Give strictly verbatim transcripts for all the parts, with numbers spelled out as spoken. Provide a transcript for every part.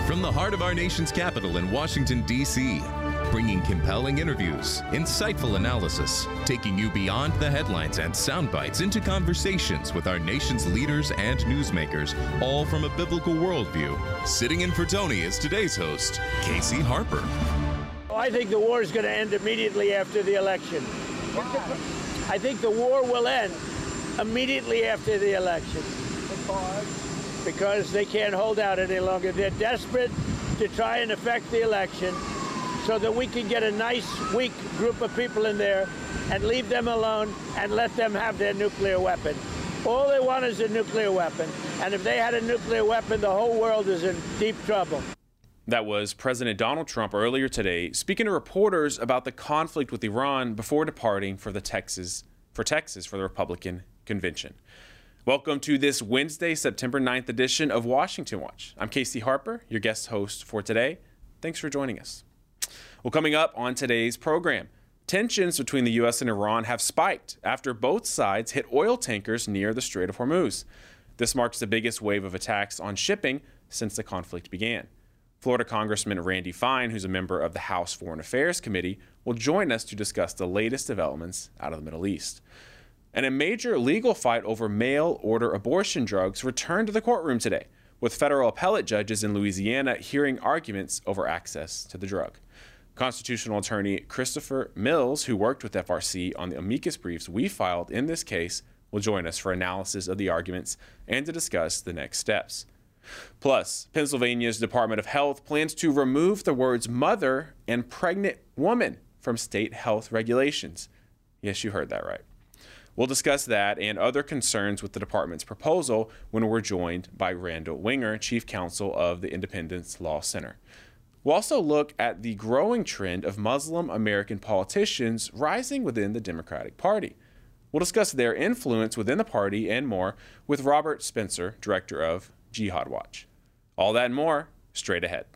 From the heart of our nation's capital in Washington, D C, bringing compelling interviews, insightful analysis, taking you beyond the headlines and sound bites into conversations with our nation's leaders and newsmakers, all from a biblical worldview. Sitting in for Tony is today's host, Casey Harper. I think the war is going to end immediately after the election. Why? I think the war will end immediately after the election. Because? Because they can't hold out any longer. They're desperate to try and affect the election so that we can get a nice, weak group of people in there and leave them alone and let them have their nuclear weapon. All they want is a nuclear weapon. And if they had a nuclear weapon, the whole world is in deep trouble. That was President Donald Trump earlier today speaking to reporters about the conflict with Iran before departing for the Texas for Texas for the Republican convention. Welcome to this Wednesday, September ninth edition of Washington Watch. I'm Casey Harper, your guest host for today. Thanks for joining us. Well, coming up on today's program, tensions between the U S and Iran have spiked after both sides hit oil tankers near the Strait of Hormuz. This marks the biggest wave of attacks on shipping since the conflict began. Florida Congressman Randy Fine, who's a member of the House Foreign Affairs Committee, will join us to discuss the latest developments out of the Middle East. And a major legal fight over mail-order abortion drugs returned to the courtroom today, with federal appellate judges in Louisiana hearing arguments over access to the drug. Constitutional attorney Christopher Mills, who worked with F R C on the amicus briefs we filed in this case, will join us for analysis of the arguments and to discuss the next steps. Plus, Pennsylvania's Department of Health plans to remove the words mother and pregnant woman from state health regulations. Yes, you heard that right. We'll discuss that and other concerns with the department's proposal when we're joined by Randall Winger, Chief Counsel of the Independence Law Center. We'll also look at the growing trend of Muslim American politicians rising within the Democratic Party. We'll discuss their influence within the party and more with Robert Spencer, Director of Jihad Watch. All that and more, straight ahead.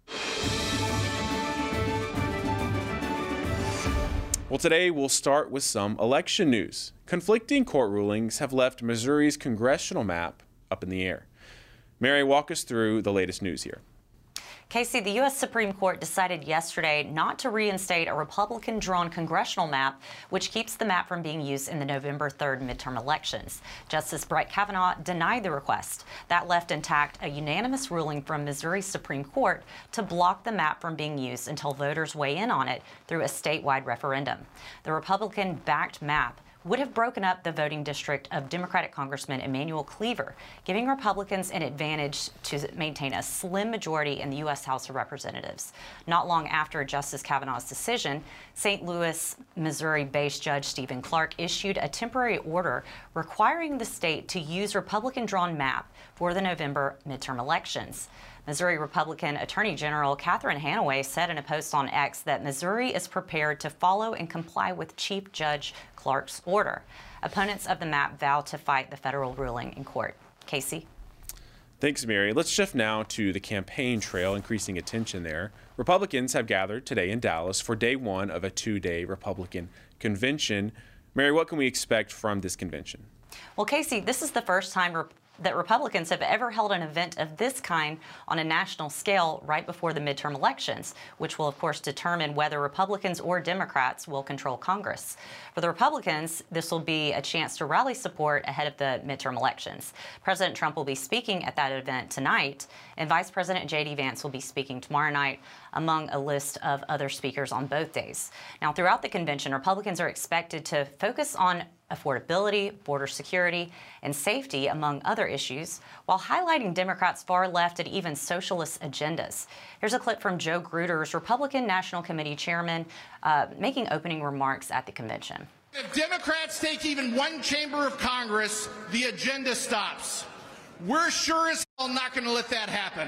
Well, today we'll start with some election news. Conflicting court rulings have left Missouri's congressional map up in the air. Mary, walk us through the latest news here. Casey, the U S Supreme Court decided yesterday not to reinstate a Republican-drawn congressional map, which keeps the map from being used in the November third midterm elections. Justice Brett Kavanaugh denied the request. That left intact a unanimous ruling from Missouri's Supreme Court to block the map from being used until voters weigh in on it through a statewide referendum. The Republican-backed map would have broken up the voting district of Democratic Congressman Emanuel Cleaver, giving Republicans an advantage to maintain a slim majority in the U S House of Representatives. Not long after Justice Kavanaugh's decision, Saint Louis, Missouri-based Judge Stephen Clark issued a temporary order requiring the state to use Republican-drawn map for the November midterm elections. Missouri Republican Attorney General Catherine Hanaway said in a post on X that Missouri is prepared to follow and comply with Chief Judge Clark's order. Opponents of the map vow to fight the federal ruling in court. Casey? Thanks, Mary. Let's shift now to the campaign trail, increasing attention there. Republicans have gathered today in Dallas for day one of a two-day Republican convention. Mary, what can we expect from this convention? Well, Casey, this is the first time Re- that Republicans have ever held an event of this kind on a national scale right before the midterm elections, which will, of course, determine whether Republicans or Democrats will control Congress. For the Republicans, this will be a chance to rally support ahead of the midterm elections. President Trump will be speaking at that event tonight, and Vice President J D Vance will be speaking tomorrow night, among a list of other speakers on both days. Now, throughout the convention, Republicans are expected to focus on affordability, border security, and safety, among other issues, while highlighting Democrats' far left and even socialist agendas. Here's a clip from Joe Gruters, Republican National Committee chairman, uh, making opening remarks at the convention. If Democrats take even one chamber of Congress, the agenda stops. We're sure as hell not going to let that happen.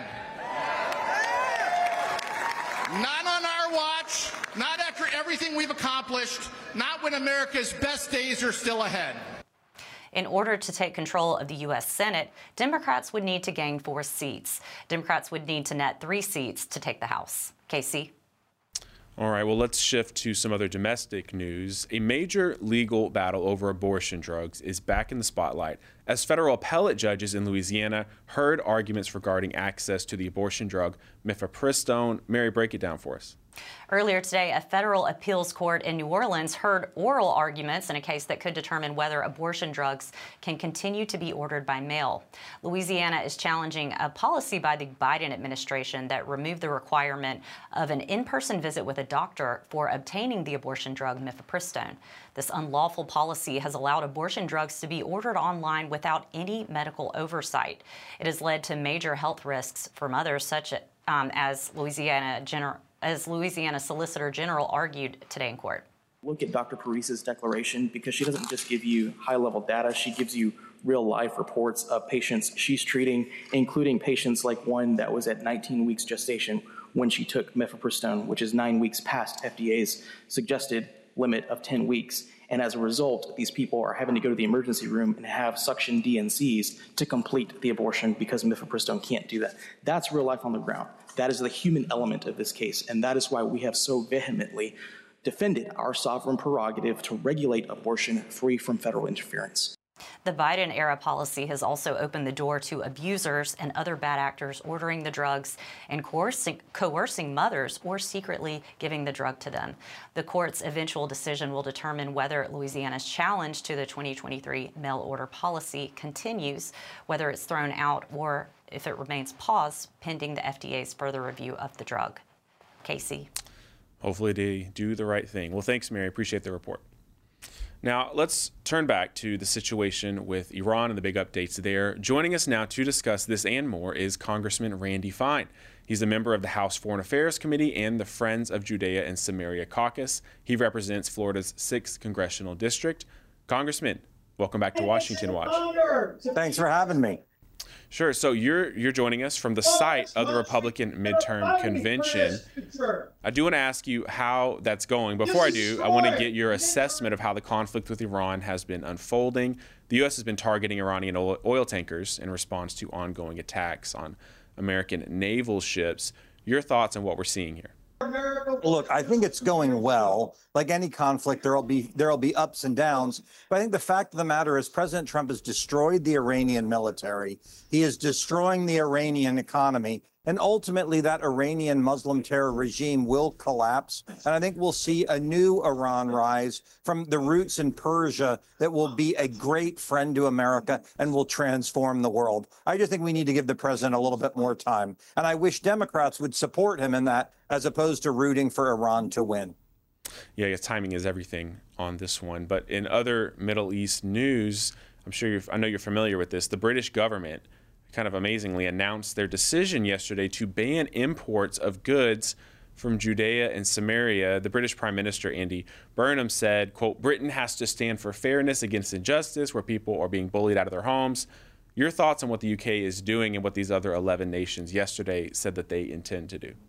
Not on our watch, not after everything we've accomplished, not when America's best days are still ahead. In order to take control of the U S Senate, Democrats would need to gain four seats. Democrats would need to net three seats to take the House. Casey? All right, well, let's shift to some other domestic news. A major legal battle over abortion drugs is back in the spotlight as federal appellate judges in Louisiana heard arguments regarding access to the abortion drug mifepristone. Mary, break it down for us. Earlier today, a federal appeals court in New Orleans heard oral arguments in a case that could determine whether abortion drugs can continue to be ordered by mail. Louisiana is challenging a policy by the Biden administration that removed the requirement of an in-person visit with a doctor for obtaining the abortion drug mifepristone. This unlawful policy has allowed abortion drugs to be ordered online without any medical oversight. It has led to major health risks for mothers, such um, as Louisiana General. as Louisiana Solicitor General argued today in court. Look at Doctor Parise's declaration, because she doesn't just give you high-level data, she gives you real-life reports of patients she's treating, including patients like one that was at nineteen weeks gestation when she took mifepristone, which is nine weeks past F D A's suggested limit of ten weeks. And as a result, these people are having to go to the emergency room and have suction D N Cs to complete the abortion because mifepristone can't do that. That's real life on the ground. That is the human element of this case, and that is why we have so vehemently defended our sovereign prerogative to regulate abortion free from federal interference. The Biden-era policy has also opened the door to abusers and other bad actors ordering the drugs and coercing, coercing mothers or secretly giving the drug to them. The court's eventual decision will determine whether Louisiana's challenge to the twenty twenty-three mail order policy continues, whether it's thrown out, or if it remains paused pending the F D A's further review of the drug. Casey. Hopefully they do the right thing. Well, thanks, Mary. Appreciate the report. Now, let's turn back to the situation with Iran and the big updates there. Joining us now to discuss this and more is Congressman Randy Fine. He's a member of the House Foreign Affairs Committee and the Friends of Judea and Samaria Caucus. He represents Florida's sixth Congressional District. Congressman, welcome back to Washington Watch. Thanks for having me. Sure. So you're you're joining us from the site of the Republican midterm convention. I do want to ask you how that's going. Before I do, I want to get your assessment of how the conflict with Iran has been unfolding. The U S has been targeting Iranian oil tankers in response to ongoing attacks on American naval ships. Your thoughts on what we're seeing here? Look, I think it's going well. Like any conflict, there'll be there'll be ups and downs. But I think the fact of the matter is President Trump has destroyed the Iranian military. He is destroying the Iranian economy. And ultimately, that Iranian Muslim terror regime will collapse. And I think we'll see a new Iran rise from the roots in Persia that will be a great friend to America and will transform the world. I just think we need to give the president a little bit more time. And I wish Democrats would support him in that, as opposed to rooting for Iran to win. Yeah, I guess timing is everything on this one. But in other Middle East news, I'm sure you're, I know you're familiar with this. The British government kind of amazingly announced their decision yesterday to ban imports of goods from Judea and Samaria. The British Prime Minister, Andy Burnham, said, quote, Britain has to stand for fairness against injustice where people are being bullied out of their homes. Your thoughts on what the U K is doing and what these other eleven nations yesterday said that they intend to do?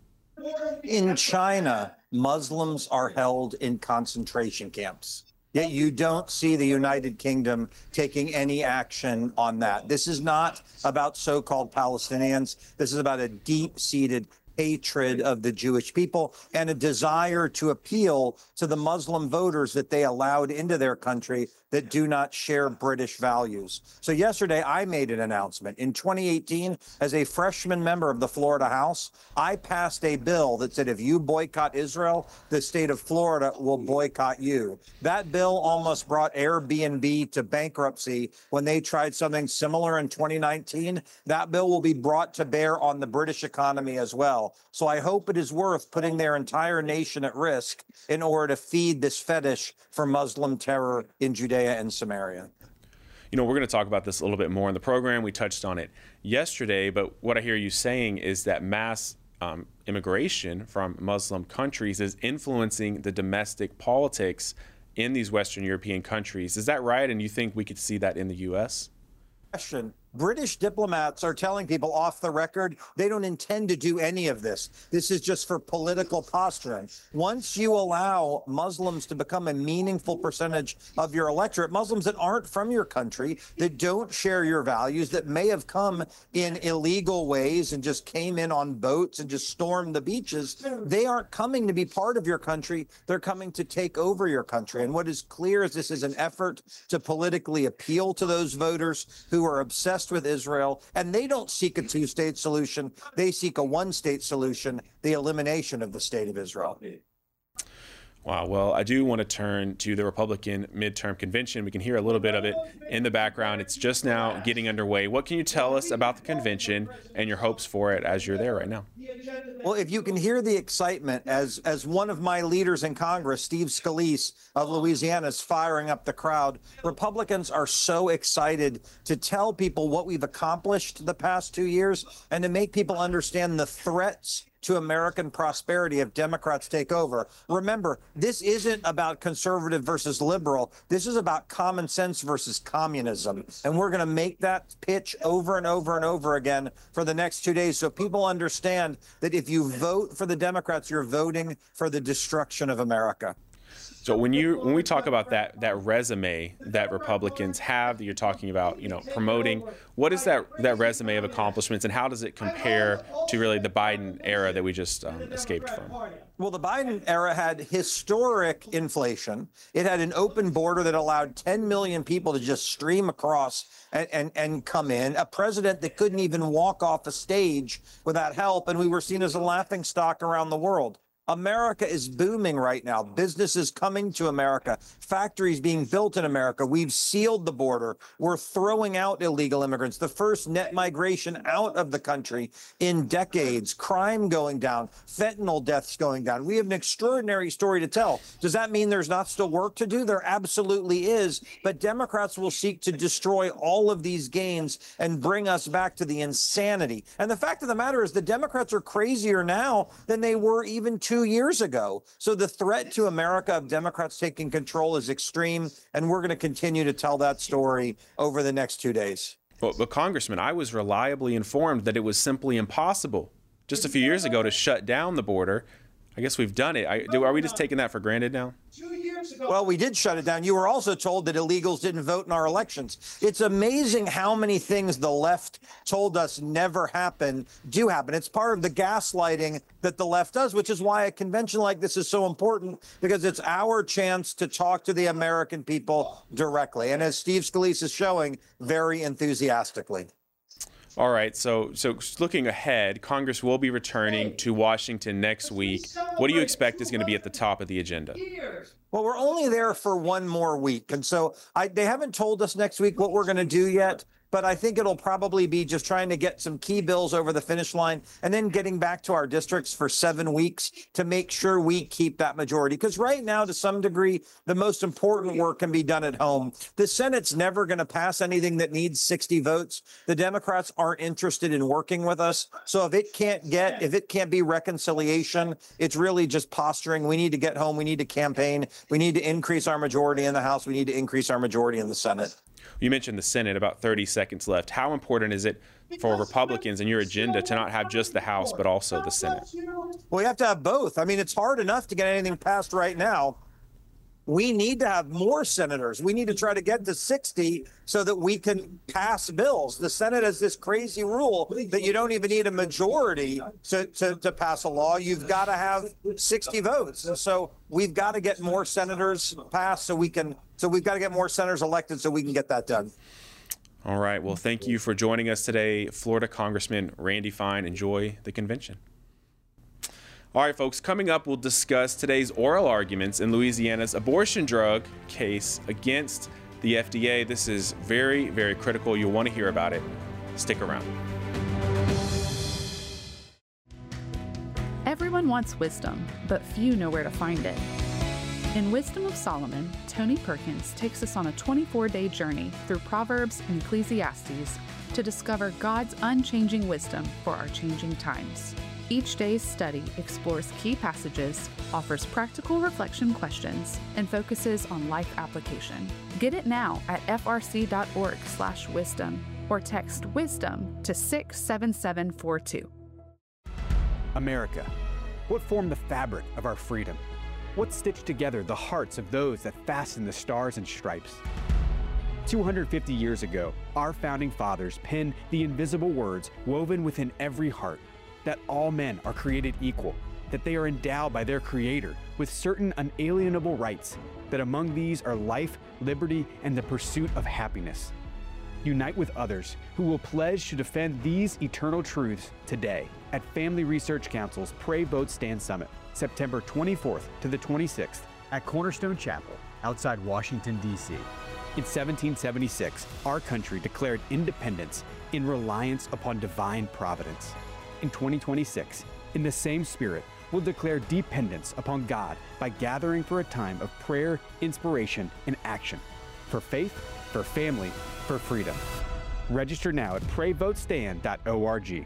In China, Muslims are held in concentration camps. Yet you don't see the United Kingdom taking any action on that. This is not about so-called Palestinians. This is about a deep-seated hatred of the Jewish people and a desire to appeal to the Muslim voters that they allowed into their country that do not share British values. So yesterday, I made an announcement. In twenty eighteen, as a freshman member of the Florida House, I passed a bill that said if you boycott Israel, the state of Florida will boycott you. That bill almost brought Airbnb to bankruptcy when they tried something similar in twenty nineteen. That bill will be brought to bear on the British economy as well. So I hope it is worth putting their entire nation at risk in order to feed this fetish for Muslim terror in Judea and Samaria. You know, we're going to talk about this a little bit more in the program. We touched on it yesterday, but what I hear you saying is that mass um, immigration from Muslim countries is influencing the domestic politics in these Western European countries. Is that right? And you think we could see that in the U S? Question. British diplomats are telling people off the record they don't intend to do any of this. This is just for political posturing. Once you allow Muslims to become a meaningful percentage of your electorate, Muslims that aren't from your country, that don't share your values, that may have come in illegal ways and just came in on boats and just stormed the beaches, they aren't coming to be part of your country. They're coming to take over your country. And what is clear is this is an effort to politically appeal to those voters who are obsessed with Israel, and they don't seek a two-state solution. They seek a one-state solution, the elimination of the state of Israel. Wow. Well, I do want to turn to the Republican midterm convention. We can hear a little bit of it in the background. It's just now getting underway. What can you tell us about the convention and your hopes for it as you're there right now? Well, if you can hear the excitement as as one of my leaders in Congress, Steve Scalise of Louisiana, is firing up the crowd, Republicans are so excited to tell people what we've accomplished the past two years and to make people understand the threats to American prosperity if Democrats take over. Remember, this isn't about conservative versus liberal. This is about common sense versus communism. And we're going to make that pitch over and over and over again for the next two days so people understand that if you vote for the Democrats, you're voting for the destruction of America. So when you when we talk about that that resume that Republicans have that you're talking about, you know, promoting, what is that that resume of accomplishments and how does it compare to really the Biden era that we just um, escaped from? Well, the Biden era had historic inflation. It had an open border that allowed ten million people to just stream across and, and, and come in, a president that couldn't even walk off a stage without help, and we were seen as a laughingstock around the world. America is booming right now. Businesses coming to America, factories being built in America. We've sealed the border. We're throwing out illegal immigrants, the first net migration out of the country in decades, crime going down, fentanyl deaths going down. We have an extraordinary story to tell. Does that mean there's not still work to do? There absolutely is. But Democrats will seek to destroy all of these gains and bring us back to the insanity. And the fact of the matter is the Democrats are crazier now than they were even two Two years ago. So the threat to America of Democrats taking control is extreme, and we're going to continue to tell that story over the next two days. Well, but Congressman, I was reliably informed that it was simply impossible just a few years ago to shut down the border. I guess we've done it. I, do, are we just taking that for granted now? Well, we did shut it down. You were also told that illegals didn't vote in our elections. It's amazing how many things the left told us never happen do happen. It's part of the gaslighting that the left does, which is why a convention like this is so important, because it's our chance to talk to the American people directly. And as Steve Scalise is showing, very enthusiastically. All right, so so looking ahead, Congress will be returning to Washington next week. What do you expect is going to be at the top of the agenda? Well, we're only there for one more week. And so I, they haven't told us next week what we're going to do yet. But I think it'll probably be just trying to get some key bills over the finish line and then getting back to our districts for seven weeks to make sure we keep that majority. Because right now, to some degree, the most important work can be done at home. The Senate's never going to pass anything that needs sixty votes. The Democrats aren't interested in working with us. So if it can't get, if it can't be reconciliation, it's really just posturing. We need to get home. We need to campaign. We need to increase our majority in the House. We need to increase our majority in the Senate. You mentioned the Senate, about thirty seconds left. How important is it for Republicans and your agenda to not have just the House, but also the Senate? Well, we have to have both. I mean, it's hard enough to get anything passed right now. We need to have more senators. We need to try to get to sixty so that we can pass bills. The Senate has this crazy rule that you don't even need a majority to, to, to pass a law. You've got to have sixty votes. And so we've got to get more senators passed so we can, so we've got to get more senators elected so we can get that done. All right. Well, thank you for joining us today, Florida Congressman Randy Fine. Enjoy the convention. All right, folks, coming up, we'll discuss today's oral arguments in Louisiana's abortion drug case against the F D A. This is very, very critical. You'll want to hear about it. Stick around. Everyone wants wisdom, but few know where to find it. In Wisdom of Solomon, Tony Perkins takes us on a twenty-four day journey through Proverbs and Ecclesiastes to discover God's unchanging wisdom for our changing times. Each day's study explores key passages, offers practical reflection questions, and focuses on life application. Get it now at f r c dot org slash wisdom. or text WISDOM to six seven seven four two. America, what formed the fabric of our freedom? What stitched together the hearts of those that fastened the stars and stripes? two hundred fifty years ago, our founding fathers penned the invisible words woven within every heart, that all men are created equal, that they are endowed by their Creator with certain unalienable rights, that among these are life, liberty, and the pursuit of happiness. Unite with others who will pledge to defend these eternal truths today at Family Research Council's Pray, Vote, Stand Summit, September twenty-fourth to the twenty-sixth at Cornerstone Chapel outside Washington, D C In seventeen seventy-six, our country declared independence in reliance upon divine providence. In twenty twenty-six, in the same spirit, we'll declare dependence upon God by gathering for a time of prayer, inspiration, and action. For faith, for family, for freedom. Register now at pray vote stand dot org.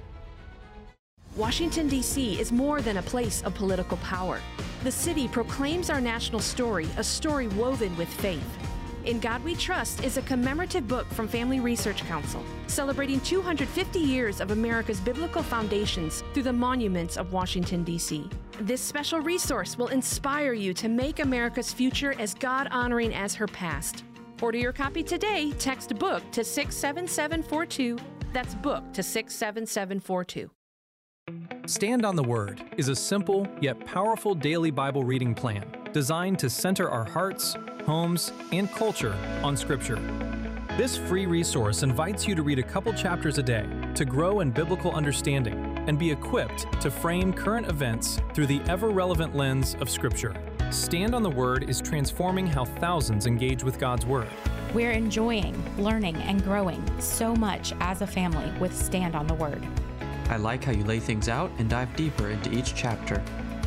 Washington, D C is more than a place of political power. The city proclaims our national story, a story woven with faith. In God We Trust is a commemorative book from Family Research Council, celebrating two hundred fifty years of America's biblical foundations through the monuments of Washington, D C This special resource will inspire you to make America's future as God-honoring as her past. Order your copy today. Text BOOK to six seven seven four two. That's BOOK to six seven seven four two. Stand on the Word is a simple yet powerful daily Bible reading plan designed to center our hearts, homes, and culture on Scripture. This free resource invites you to read a couple chapters a day to grow in biblical understanding and be equipped to frame current events through the ever-relevant lens of Scripture. Stand on the Word is transforming how thousands engage with God's Word. We're enjoying, learning, and growing so much as a family with Stand on the Word. I like how you lay things out and dive deeper into each chapter.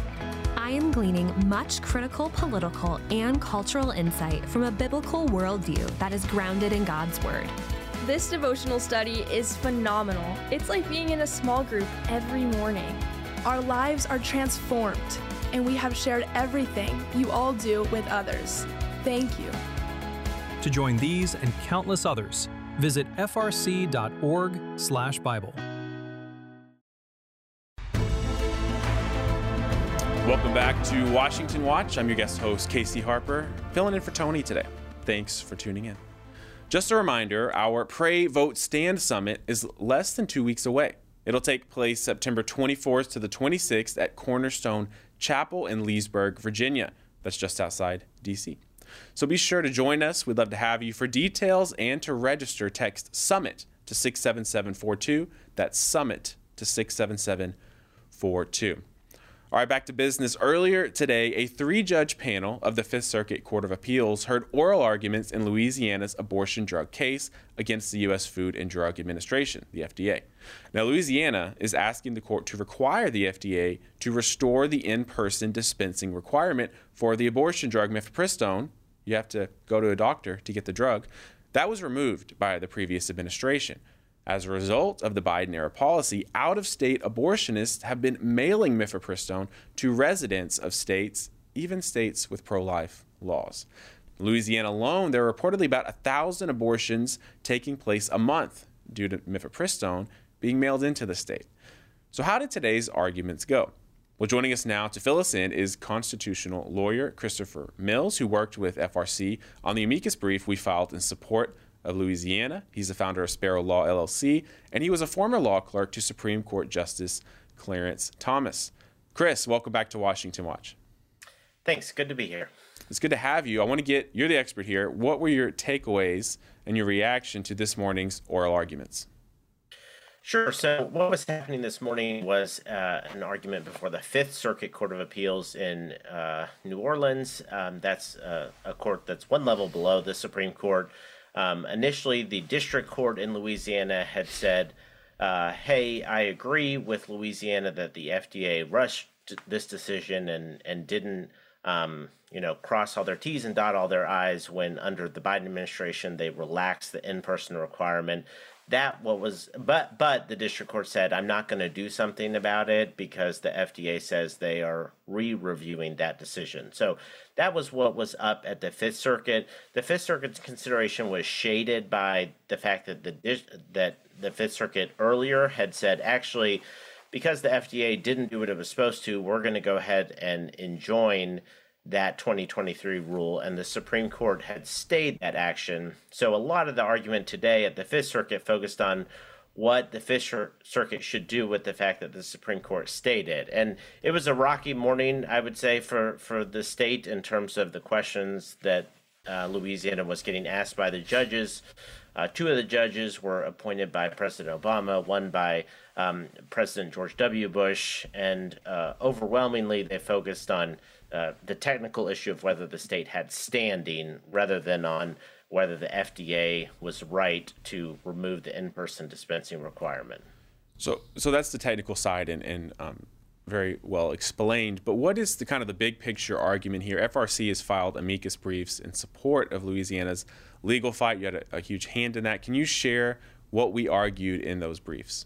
I am gleaning much critical political and cultural insight from a biblical worldview that is grounded in God's Word. This devotional study is phenomenal. It's like being in a small group every morning. Our lives are transformed, and we have shared everything you all do with others. Thank you. To join these and countless others, visit f r c dot org slash Bible. Welcome back to Washington Watch. I'm your guest host, Casey Harper, filling in for Tony today. Thanks for tuning in. Just a reminder, our Pray, Vote, Stand Summit is less than two weeks away. It'll take place September twenty-fourth to the twenty-sixth at Cornerstone Chapel in Leesburg, Virginia. That's just outside D C So be sure to join us. We'd love to have you. For details and to register, text SUMMIT to six seven seven four two. That's SUMMIT to six seven seven four two. All right, back to business. Earlier today, a three-judge panel of the Fifth Circuit Court of Appeals heard oral arguments in Louisiana's abortion drug case against the U S Food and Drug Administration, the F D A. Now, Louisiana is asking the court to require the F D A to restore the in-person dispensing requirement for the abortion drug mifepristone. You have to go to a doctor to get the drug. That was removed by the previous administration. As a result of the Biden-era policy, out-of-state abortionists have been mailing mifepristone to residents of states, even states with pro-life laws. In Louisiana alone, there are reportedly about one thousand abortions taking place a month due to mifepristone being mailed into the state. So how did today's arguments go? Well, joining us now to fill us in is constitutional lawyer Christopher Mills, who worked with F R C on the amicus brief we filed in support of Louisiana. He's the founder of Sparrow Law, L L C, and he was a former law clerk to Supreme Court Justice Clarence Thomas. Chris, welcome back to Washington Watch. Thanks. Good to be here. It's good to have you. I want to get, you're the expert here. What were your takeaways and your reaction to this morning's oral arguments? Sure. So what was happening this morning was uh, an argument before the Fifth Circuit Court of Appeals in uh, New Orleans. Um, that's uh, a court that's one level below the Supreme Court. Um, initially, the district court in Louisiana had said, uh, hey, I agree with Louisiana that the F D A rushed this decision and, and didn't, um, you know, cross all their T's and dot all their I's when under the Biden administration, they relaxed the in-person requirement. that what was, but but the district court said, I'm not going to do something about it because the F D A says they are re-reviewing that decision. So that was what was up at the Fifth Circuit. The Fifth Circuit's consideration was shaded by the fact that the that the Fifth Circuit earlier had said, actually, because the F D A didn't do what it was supposed to, we're going to go ahead and enjoin that twenty twenty-three rule, and the Supreme Court had stayed that action. So a lot of the argument today at the Fifth Circuit focused on what the Fifth Circuit should do with the fact that the Supreme Court stayed it. And it was a rocky morning, I would say, for, for the state in terms of the questions that uh, Louisiana was getting asked by the judges. Uh, two of the judges were appointed by President Obama, one by um, President George W. Bush, and uh, overwhelmingly they focused on uh, the technical issue of whether the state had standing rather than on whether the F D A was right to remove the in-person dispensing requirement. So so that's the technical side and, and um, very well explained. But what is the kind of the big picture argument here? F R C has filed amicus briefs in support of Louisiana's legal fight. You had a, a huge hand in that. Can you share what we argued in those briefs?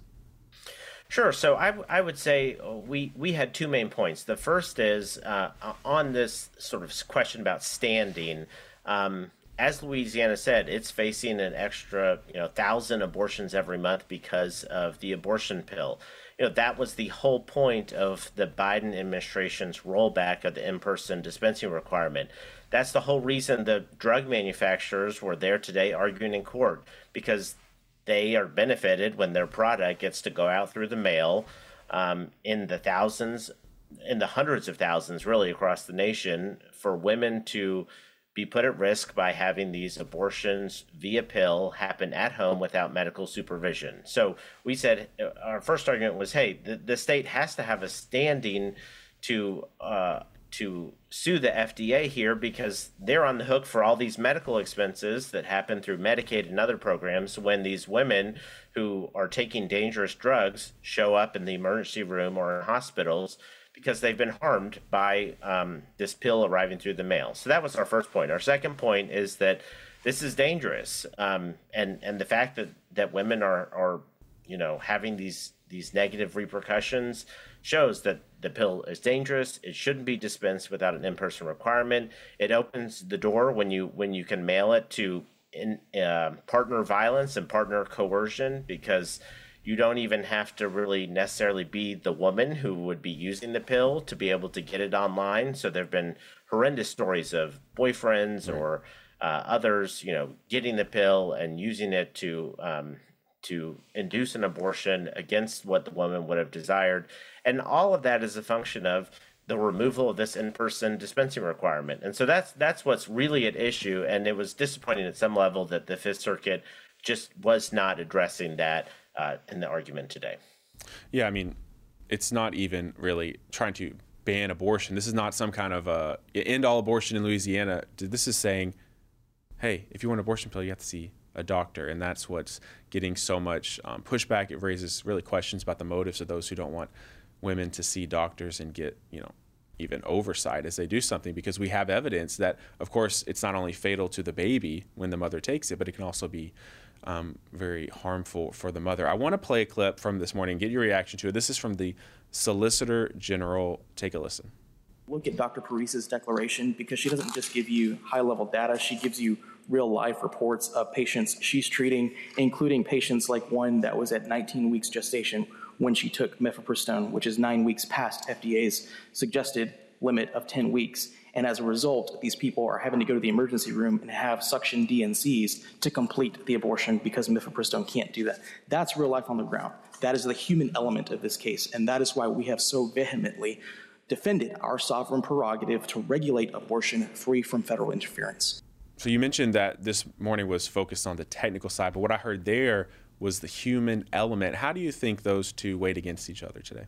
Sure. So I, I would say we, we had two main points. The first is uh, on this sort of question about standing. Um, as Louisiana said, it's facing an extra, you know, thousand abortions every month because of the abortion pill. You know, that was the whole point of the Biden administration's rollback of the in-person dispensing requirement. That's the whole reason the drug manufacturers were there today arguing in court, because they are benefited when their product gets to go out through the mail um, in the thousands, in the hundreds of thousands, really, across the nation, for women to be put at risk by having these abortions via pill happen at home without medical supervision. So we said, our first argument was, hey, the, the state has to have a standing to uh, to sue the F D A here, because they're on the hook for all these medical expenses that happen through Medicaid and other programs when these women who are taking dangerous drugs show up in the emergency room or in hospitals because they've been harmed by um, this pill arriving through the mail. So that was our first point. Our second point is that this is dangerous, um, and and the fact that that women are are you know having these these negative repercussions shows that the pill is dangerous. It shouldn't be dispensed without an in-person requirement. It opens the door when you when you can mail it to in, uh, partner violence and partner coercion, because you don't even have to really necessarily be the woman who would be using the pill to be able to get it online. So there have been horrendous stories of boyfriends right. or uh, others, you know, getting the pill and using it to um, to induce an abortion against what the woman would have desired. And all of that is a function of the removal of this in-person dispensing requirement. And so that's that's what's really at issue. And it was disappointing at some level that the Fifth Circuit just was not addressing that uh, in the argument today. Yeah, I mean, it's not even really trying to ban abortion. This is not some kind of uh, end all abortion in Louisiana. This is saying, hey, if you want an abortion pill, you have to see a doctor. And that's what's getting so much um, pushback. It raises really questions about the motives of those who don't want women to see doctors and get, you know, even oversight as they do something, because we have evidence that, of course, it's not only fatal to the baby when the mother takes it, but it can also be um, very harmful for the mother. I want to play a clip from this morning, get your reaction to it. This is from the Solicitor General. Take a listen. Look at Doctor Parise's declaration, because she doesn't just give you high-level data, she gives you real-life reports of patients she's treating, including patients like one that was at nineteen weeks gestation when she took mifepristone, which is nine weeks past F D A's suggested limit of ten weeks. And as a result, these people are having to go to the emergency room and have suction D N Cs to complete the abortion because mifepristone can't do that. That's real life on the ground. That is the human element of this case, and that is why we have so vehemently defended our sovereign prerogative to regulate abortion free from federal interference. So you mentioned that this morning was focused on the technical side, but what I heard there was the human element. How do you think those two weighed against each other today?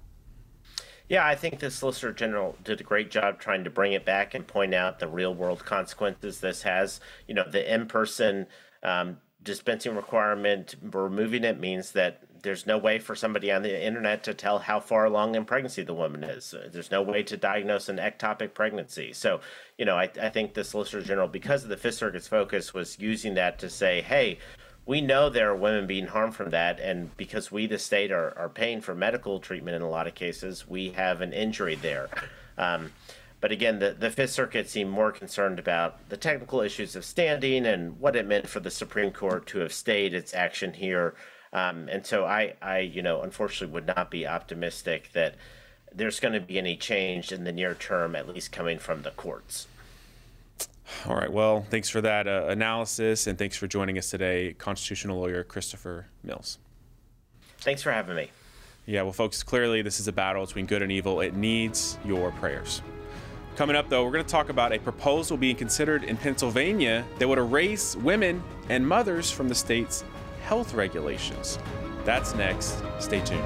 Yeah, I think the Solicitor General did a great job trying to bring it back and point out the real-world consequences this has. You know, the in-person um, dispensing requirement, removing it means that there's no way for somebody on the internet to tell how far along in pregnancy the woman is. There's no way to diagnose an ectopic pregnancy. So, you know, I, I think the Solicitor General, because of the Fifth Circuit's focus, was using that to say, hey, we know there are women being harmed from that, and because we, the state, are, are paying for medical treatment in a lot of cases, we have an injury there. Um, but again, the, the Fifth Circuit seemed more concerned about the technical issues of standing and what it meant for the Supreme Court to have stayed its action here. Um, and so I, I, you know, unfortunately would not be optimistic that there's going to be any change in the near term, at least coming from the courts. All right. Well, thanks for that uh, analysis, and thanks for joining us today, constitutional lawyer Christopher Mills. Thanks for having me. Yeah, well, folks, clearly this is a battle between good and evil. It needs your prayers. Coming up, though, we're going to talk about a proposal being considered in Pennsylvania that would erase women and mothers from the state's health regulations. That's next. Stay tuned.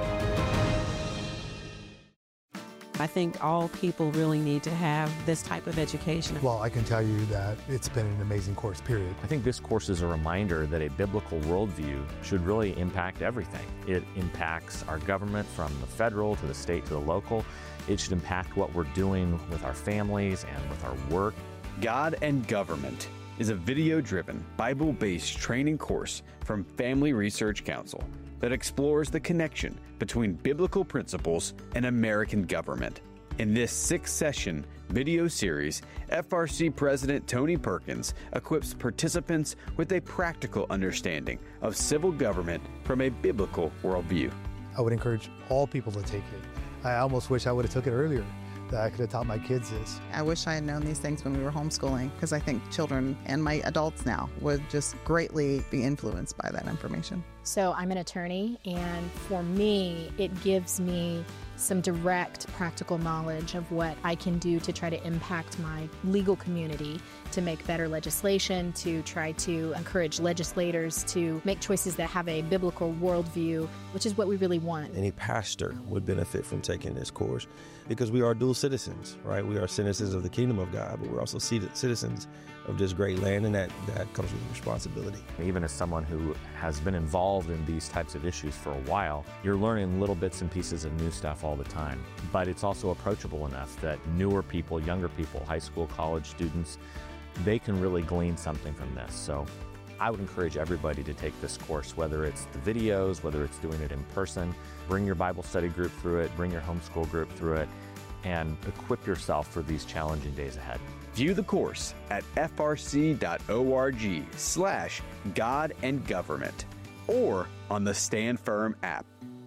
I think all people really need to have this type of education. Well, I can tell you that it's been an amazing course, period. I think this course is a reminder that a biblical worldview should really impact everything. It impacts our government from the federal to the state to the local. It should impact what we're doing with our families and with our work. God and Government is a video-driven, Bible-based training course from Family Research Council that explores the connection between biblical principles and American government. In this six-session video series, F R C President Tony Perkins equips participants with a practical understanding of civil government from a biblical worldview. I would encourage all people to take it. I almost wish I would have took it earlier, that I could have taught my kids this. I wish I had known these things when we were homeschooling, because I think children and my adults now would just greatly be influenced by that information. So I'm an attorney, and for me, it gives me some direct practical knowledge of what I can do to try to impact my legal community, to make better legislation, to try to encourage legislators to make choices that have a biblical worldview, which is what we really want. Any pastor would benefit from taking this course because we are dual citizens, right? We are citizens of the kingdom of God, but we're also citizens of this great land, and that, that comes with responsibility. Even as someone who has been involved in these types of issues for a while, you're learning little bits and pieces of new stuff all the time. But it's also approachable enough that newer people, younger people, high school, college students, they can really glean something from this. So I would encourage everybody to take this course, whether it's the videos, whether it's doing it in person. Bring your Bible study group through it, bring your homeschool group through it, and equip yourself for these challenging days ahead. View the course at frc.org slash God and Government or on the Stand Firm app.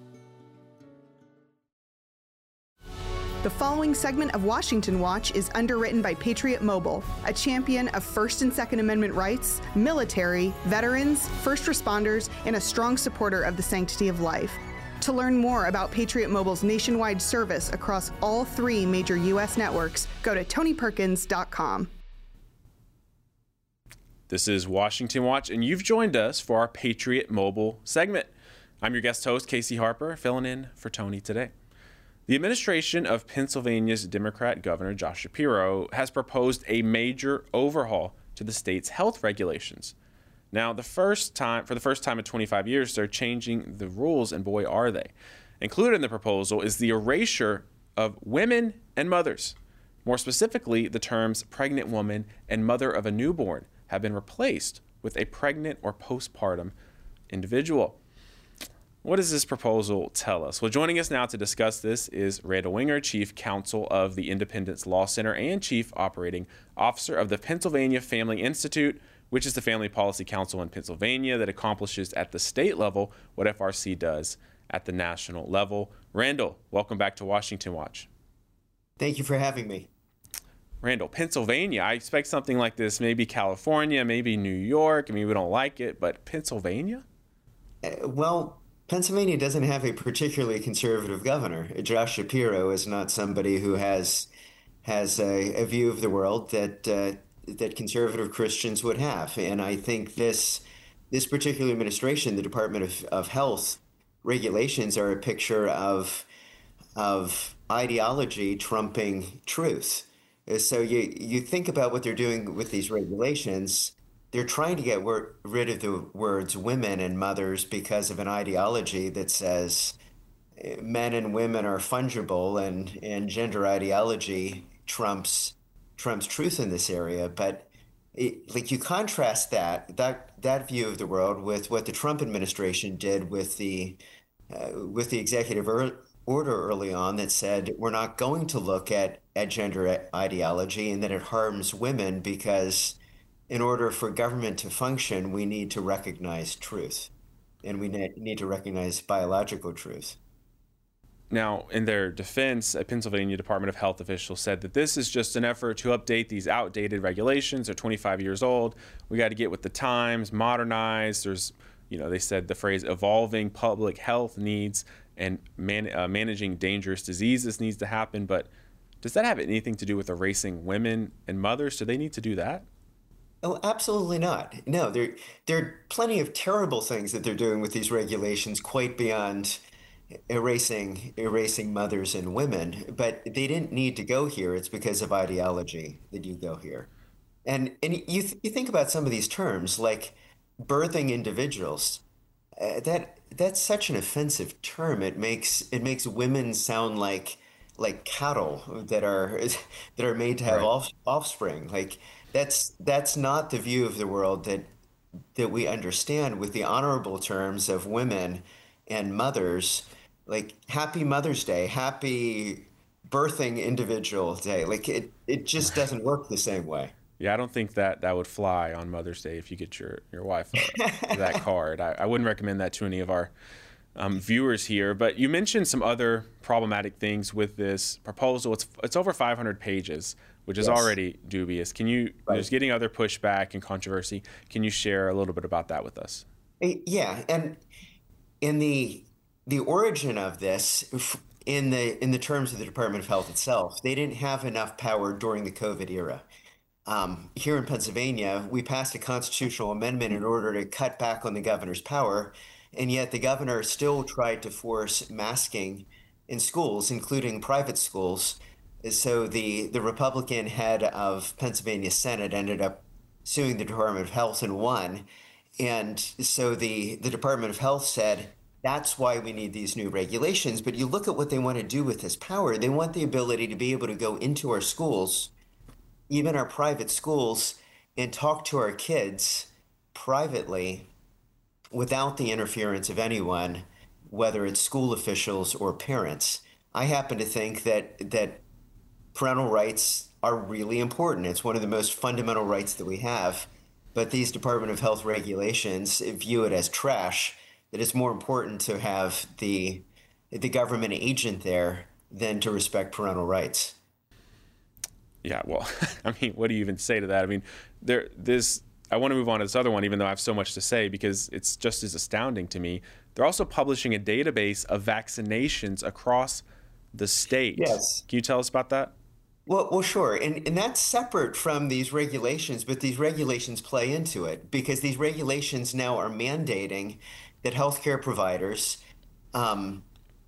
The following segment of Washington Watch is underwritten by Patriot Mobile, a champion of First and Second Amendment rights, military, veterans, first responders, and a strong supporter of the sanctity of life. To learn more about Patriot Mobile's nationwide service across all three major U S networks, go to tony perkins dot com. This is Washington Watch, and you've joined us for our Patriot Mobile segment. I'm your guest host, Casey Harper, filling in for Tony today. The administration of Pennsylvania's Democrat Governor Josh Shapiro has proposed a major overhaul to the state's health regulations. Now, the first time, for the first time in twenty-five years, they're changing the rules, and boy, are they. Included in the proposal is the erasure of women and mothers. More specifically, the terms pregnant woman and mother of a newborn have been replaced with a pregnant or postpartum individual. What does this proposal tell us? Well, joining us now to discuss this is Randall Winger, Chief Counsel of the Independence Law Center and Chief Operating Officer of the Pennsylvania Family Institute, which is the family policy council in Pennsylvania that accomplishes at the state level what F R C does at the national level. Randall, welcome back to Washington Watch. Thank you for having me. Randall, Pennsylvania, I expect something like this, maybe California, maybe New York. I mean, we don't like it, but Pennsylvania? Uh, well, Pennsylvania doesn't have a particularly conservative governor. Josh Shapiro is not somebody who has has a, a view of the world that uh, that conservative Christians would have. And I think this this particular administration, the Department of, of Health regulations, are a picture of of ideology trumping truth. So you you think about what they're doing with these regulations. They're trying to get wor- rid of the words women and mothers because of an ideology that says men and women are fungible, and, and gender ideology trumps trumps truth in this area. But it, like you contrast that that that view of the world with what the Trump administration did with the uh, with the executive er- order early on that said we're not going to look at, at gender ideology, and that it harms women because in order for government to function, we need to recognize truth, and we ne- need to recognize biological truth. Now, in their defense, a Pennsylvania Department of Health official said that this is just an effort to update these outdated regulations. They're twenty-five years old. We got to get with the times, modernize. There's, you know, they said the phrase evolving public health needs and man, uh, managing dangerous diseases needs to happen. But does that have anything to do with erasing women and mothers? Do they need to do that? Oh, absolutely not. No, there, there are plenty of terrible things that they're doing with these regulations, quite beyond erasing erasing mothers and women, but they didn't need to go here. It's because of ideology that you go here. And and you th- you think about some of these terms like birthing individuals. Uh, that that's such an offensive term. It makes it makes women sound like like cattle that are that are made to have Right. off, offspring. Like that's that's not the view of the world that that we understand with the honorable terms of women and mothers. Like happy Mother's Day, happy birthing individual day. Like it, it just doesn't work the same way. Yeah, I don't think that that would fly on Mother's Day if you get your, your wife uh, that card. I, I wouldn't recommend that to any of our um, viewers here. But you mentioned some other problematic things with this proposal. It's it's over five hundred pages, which is Yes. already dubious. Can you, Right. there's getting other pushback and controversy. Can you share a little bit about that with us? Eh, Yeah, and in the the origin of this, f- in the in the terms of the Department of Health itself, they didn't have enough power during the COVID era. Um, here in Pennsylvania, we passed a constitutional amendment in order to cut back on the governor's power, and yet the governor still tried to force masking in schools, including private schools. So the the Republican head of Pennsylvania Senate ended up suing the Department of Health and won. And so the, the Department of Health said, that's why we need these new regulations. But you look at what they want to do with this power. They want the ability to be able to go into our schools, even our private schools, and talk to our kids privately without the interference of anyone, whether it's school officials or parents. I happen to think that that parental rights are really important. It's one of the most fundamental rights that we have. But these Department of Health regulations view it as trash, that it's more important to have the the government agent there than to respect parental rights. Yeah, well, I mean, what do you even say to that? I mean, there, this, I want to move on to this other one, even though I have so much to say, because it's just as astounding to me. They're also publishing a database of vaccinations across the state. Yes. Can you tell us about that? Well, well, sure. And, and that's separate from these regulations, but these regulations play into it because these regulations now are mandating that healthcare providers um,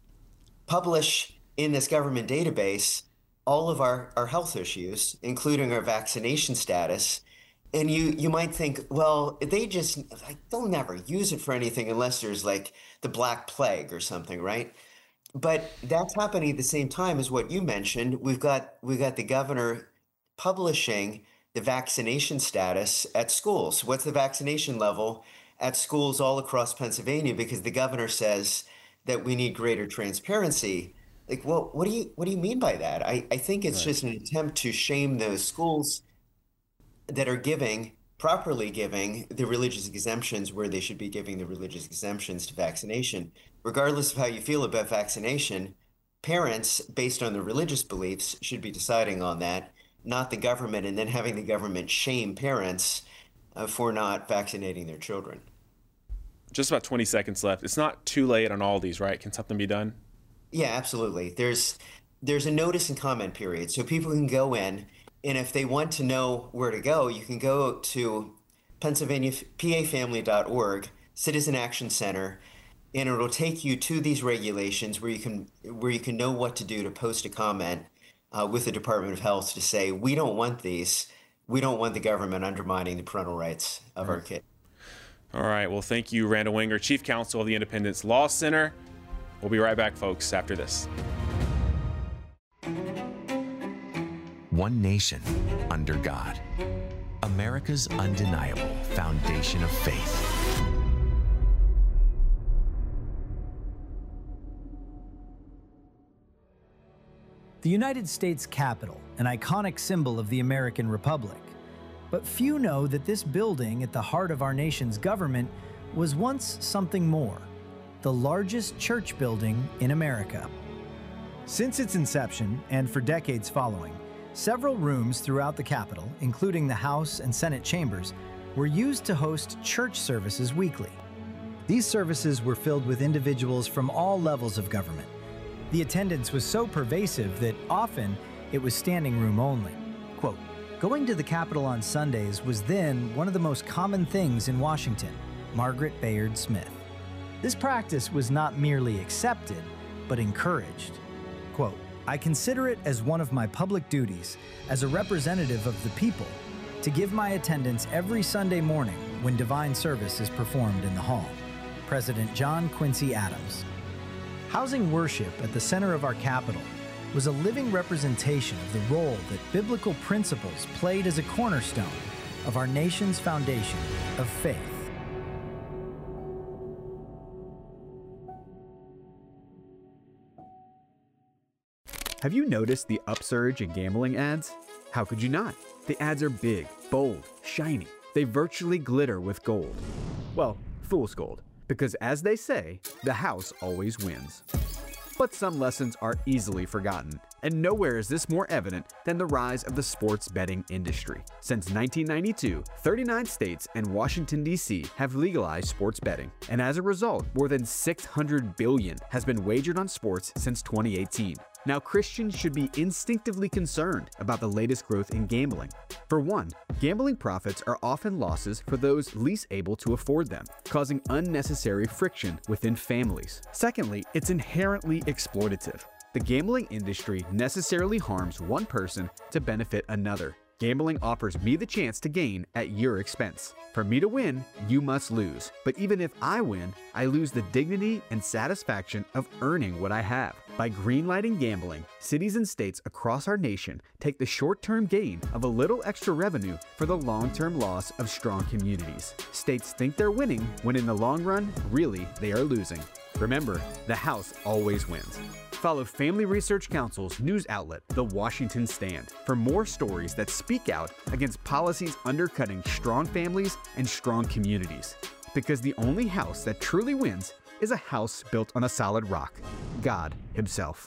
publish in this government database all of our, our health issues, including our vaccination status. And you, you might think, well, they just, like, they'll never use it for anything unless there's like the Black Plague or something, right? But that's happening at the same time as what you mentioned. We've got we've got the governor publishing the vaccination status at schools. What's the vaccination level at schools all across Pennsylvania? Because the governor says that we need greater transparency. Like, well, what do you what do you mean by that? I, I think it's Right. just an attempt to shame those schools that are giving, properly giving the religious exemptions where they should be giving the religious exemptions to vaccination. Regardless of how you feel about vaccination, parents, based on their religious beliefs, should be deciding on that, not the government, and then having the government shame parents uh, for not vaccinating their children. Just about twenty seconds left. It's not too late on all these, right? Can something be done? Yeah, absolutely. There's there's a notice and comment period, so people can go in, and if they want to know where to go, you can go to Pennsylvania P A family dot org, Citizen Action Center, and it'll take you to these regulations where you can where you can know what to do to post a comment uh, with the Department of Health to say, we don't want these. We don't want the government undermining the parental rights of our kids. All right. Well, thank you, Randall Wenger, Chief Counsel of the Independence Law Center. We'll be right back, folks, after this. One nation under God. America's undeniable foundation of faith. The United States Capitol, an iconic symbol of the American Republic. But few know that this building at the heart of our nation's government was once something more, the largest church building in America. Since its inception, and for decades following, several rooms throughout the Capitol, including the House and Senate chambers, were used to host church services weekly. These services were filled with individuals from all levels of government. The attendance was so pervasive that often it was standing room only. Quote, "Going to the Capitol on Sundays was then one of the most common things in Washington." Margaret Bayard Smith. This practice was not merely accepted, but encouraged. Quote, "I consider it as one of my public duties as a representative of the people to give my attendance every Sunday morning when divine service is performed in the hall." President John Quincy Adams. Housing worship at the center of our Capitol was a living representation of the role that biblical principles played as a cornerstone of our nation's foundation of faith. Have you noticed the upsurge in gambling ads? How could you not? The ads are big, bold, shiny. They virtually glitter with gold. Well, fool's gold. Because as they say, the house always wins. But some lessons are easily forgotten, and nowhere is this more evident than the rise of the sports betting industry. Since nineteen ninety-two, thirty-nine states and Washington, D C have legalized sports betting, and as a result, more than six hundred billion dollars has been wagered on sports since twenty eighteen. Now, Christians should be instinctively concerned about the latest growth in gambling. For one, gambling profits are often losses for those least able to afford them, causing unnecessary friction within families. Secondly, it's inherently exploitative. The gambling industry necessarily harms one person to benefit another. Gambling offers me the chance to gain at your expense. For me to win, you must lose. But even if I win, I lose the dignity and satisfaction of earning what I have. By greenlighting gambling, cities and states across our nation take the short-term gain of a little extra revenue for the long-term loss of strong communities. States think they're winning when in the long run, really, they are losing. Remember, the house always wins. Follow Family Research Council's news outlet, The Washington Stand, for more stories that speak out against policies undercutting strong families and strong communities. Because the only house that truly wins is a house built on a solid rock, God Himself.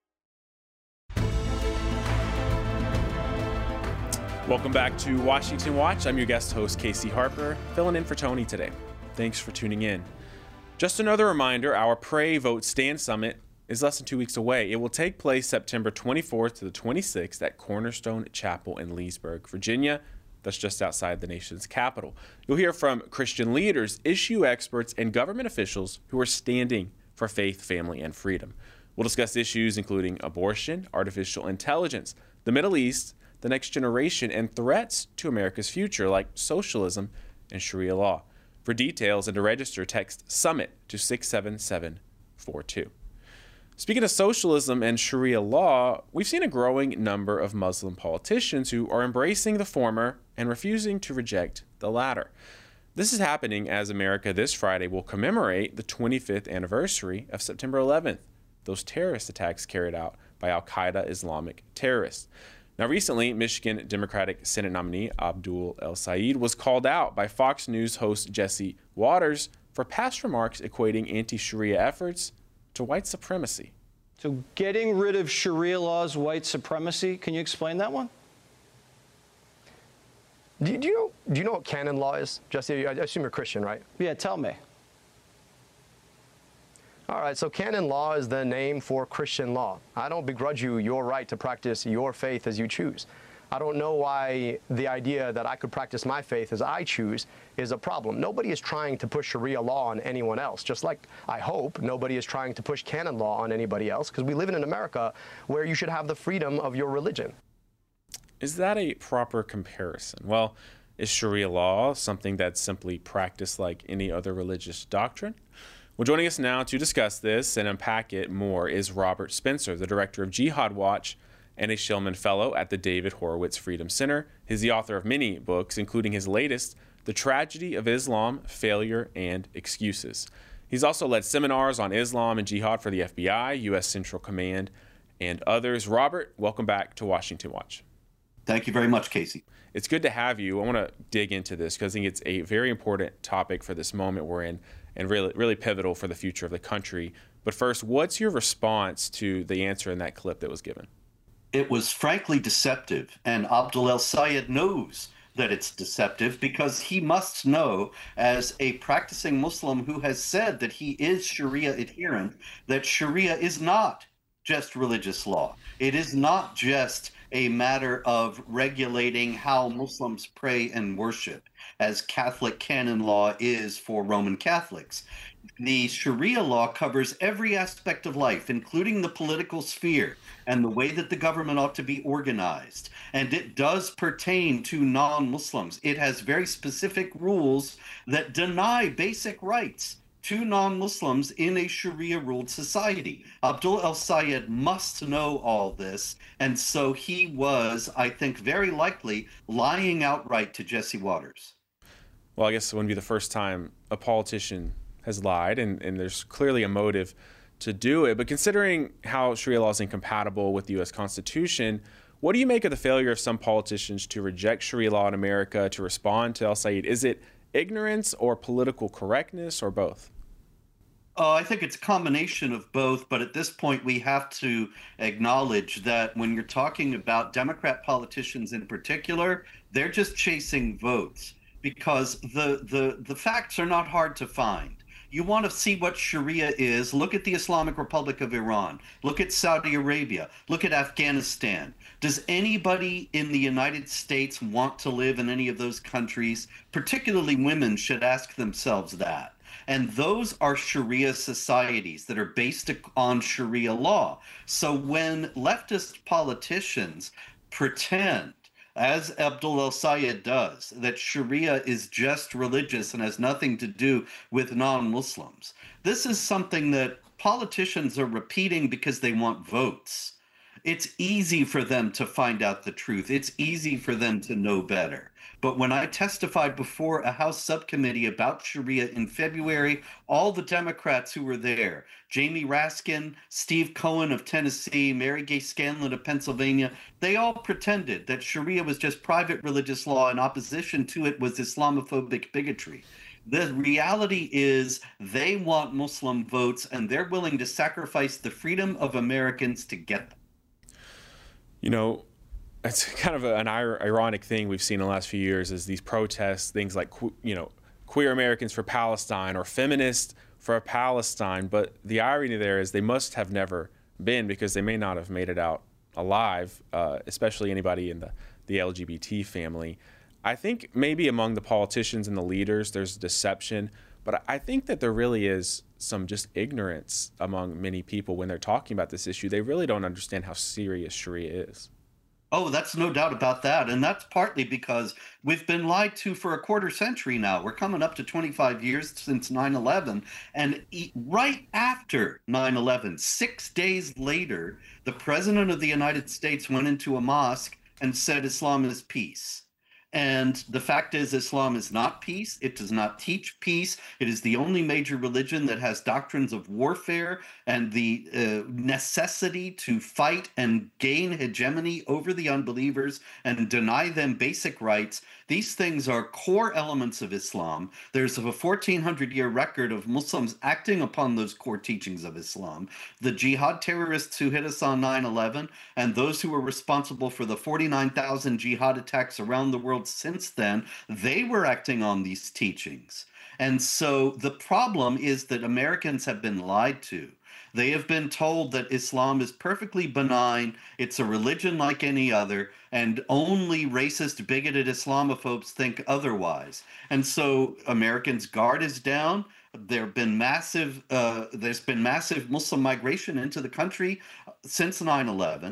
Welcome back to Washington Watch. I'm your guest host, Casey Harper, filling in for Tony today. Thanks for tuning in. Just another reminder, our Pray, Vote, Stand Summit is less than two weeks away. It will take place September twenty-fourth to the twenty-sixth at Cornerstone Chapel in Leesburg, Virginia. That's just outside the nation's capital. You'll hear from Christian leaders, issue experts, and government officials who are standing for faith, family, and freedom. We'll discuss issues including abortion, artificial intelligence, the Middle East, the next generation, and threats to America's future like socialism and Sharia law. For details and to register, text SUMMIT to six seven seven four two. Speaking of socialism and Sharia law, we've seen a growing number of Muslim politicians who are embracing the former and refusing to reject the latter. This is happening as America this Friday will commemorate the twenty-fifth anniversary of September eleventh, those terrorist attacks carried out by Al-Qaeda Islamic terrorists. Now, recently, Michigan Democratic Senate nominee Abdul El-Sayed was called out by Fox News host Jesse Waters for past remarks equating anti-Sharia efforts to white supremacy. So getting rid of Sharia law is white supremacy. Can you explain that one? Do you, do you know, do you know what canon law is? Jesse, I assume you're Christian, right? Yeah, tell me. All right, so canon law is the name for Christian law. I don't begrudge you your right to practice your faith as you choose. I don't know why the idea that I could practice my faith as I choose is a problem. Nobody is trying to push Sharia law on anyone else, just like I hope nobody is trying to push canon law on anybody else, because we live in an America where you should have the freedom of your religion. Is that a proper comparison? Well, is Sharia law something that's simply practiced like any other religious doctrine? Well, joining us now to discuss this and unpack it more is Robert Spencer, the director of Jihad Watch and a Shillman Fellow at the David Horowitz Freedom Center. He's the author of many books, including his latest, The Tragedy of Islam, Failure and Excuses. He's also led seminars on Islam and jihad for the F B I, U S Central Command, and others. Robert, welcome back to Washington Watch. Thank you very much, Casey. It's good to have you. I want to dig into this because I think it's a very important topic for this moment we're in and really, really pivotal for the future of the country. But first, what's your response to the answer in that clip that was given? It was frankly deceptive, and Abdul El-Sayed knows that it's deceptive because he must know, as a practicing Muslim who has said that he is Sharia adherent, that Sharia is not just religious law. It is not just a matter of regulating how Muslims pray and worship, as Catholic canon law is for Roman Catholics. The Sharia law covers every aspect of life, including the political sphere and the way that the government ought to be organized. And it does pertain to non-Muslims. It has very specific rules that deny basic rights to non-Muslims in a Sharia-ruled society. Abdul El-Sayed must know all this, and so he was, I think, very likely lying outright to Jesse Watters. Well, I guess it wouldn't be the first time a politician has lied, and, and there's clearly a motive to do it. But considering how Sharia law is incompatible with the U S Constitution, what do you make of the failure of some politicians to reject Sharia law in America, to respond to El-Sayed? Is it ignorance or political correctness or both? Uh, I think it's a combination of both, but at this point we have to acknowledge that when you're talking about Democrat politicians in particular, they're just chasing votes because the, the, the facts are not hard to find. You want to see what Sharia is, look at the Islamic Republic of Iran, look at Saudi Arabia, look at Afghanistan. Does anybody in the United States want to live in any of those countries? Particularly women should ask themselves that. And those are Sharia societies that are based on Sharia law. So when leftist politicians pretend, as Abdul El-Sayed does, that Sharia is just religious and has nothing to do with non-Muslims, this is something that politicians are repeating because they want votes. It's easy for them to find out the truth. It's easy for them to know better. But when I testified before a House subcommittee about Sharia in February, all the Democrats who were there, Jamie Raskin, Steve Cohen of Tennessee, Mary Gay Scanlon of Pennsylvania, they all pretended that Sharia was just private religious law and opposition to it was Islamophobic bigotry. The reality is they want Muslim votes and they're willing to sacrifice the freedom of Americans to get them. You know, it's kind of an ironic thing we've seen in the last few years is these protests, things like, you know, Queer Americans for Palestine or Feminists for Palestine. But the irony there is they must have never been because they may not have made it out alive, uh, especially anybody in the, the L G B T family. I think maybe among the politicians and the leaders, there's deception. But I think that there really is some just ignorance among many people when they're talking about this issue. They really don't understand how serious Sharia is. Oh, that's no doubt about that. And that's partly because we've been lied to for a quarter century now. We're coming up to twenty-five years since nine eleven. And right after nine eleven, six days later, the President of the United States went into a mosque and said Islam is peace. And the fact is, Islam is not peace. It does not teach peace. It is the only major religion that has doctrines of warfare and the uh, necessity to fight and gain hegemony over the unbelievers and deny them basic rights. These things are core elements of Islam. There's a fourteen hundred year record of Muslims acting upon those core teachings of Islam. The jihad terrorists who hit us on nine eleven and those who were responsible for the forty-nine thousand jihad attacks around the world since then, they were acting on these teachings. And so the problem is that Americans have been lied to. They have been told that Islam is perfectly benign, it's a religion like any other, and only racist, bigoted Islamophobes think otherwise. And so Americans' guard is down. There have been massive, uh, there's been massive Muslim migration into the country since nine eleven.